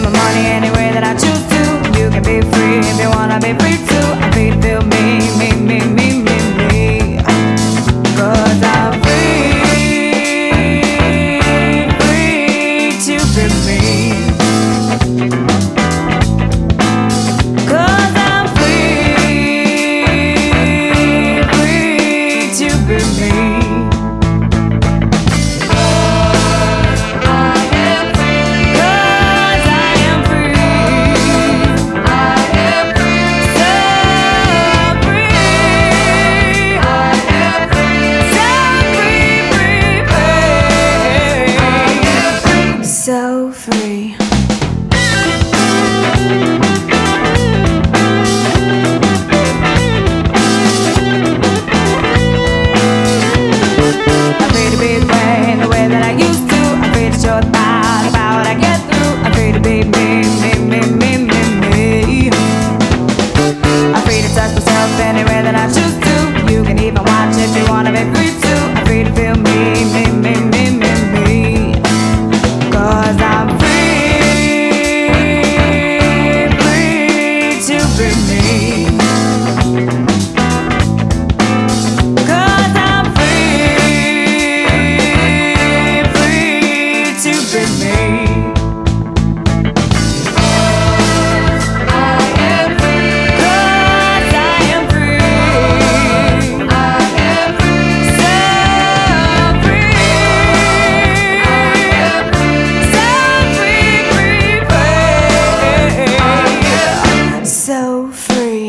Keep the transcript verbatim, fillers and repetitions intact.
spend my money any way that I choose to. You can be free if you wanna be free too. I feel, feel me, me, me, me, me, me. 'Cause I'm free, free to be me. 'Cause I'm free, free to be me. So free. I'm free to be way in the way that I used to. I'm free to show the power, the power I get through. I'm free to be me, me, me, me, me, me. I'm free to touch myself any way that I choose to. You can even watch if you wanna be free too. I'm free to feel me, me, me, me, me, me. 'Cause I'm free, free to be me. 'Cause I'm free, free to be me. So free.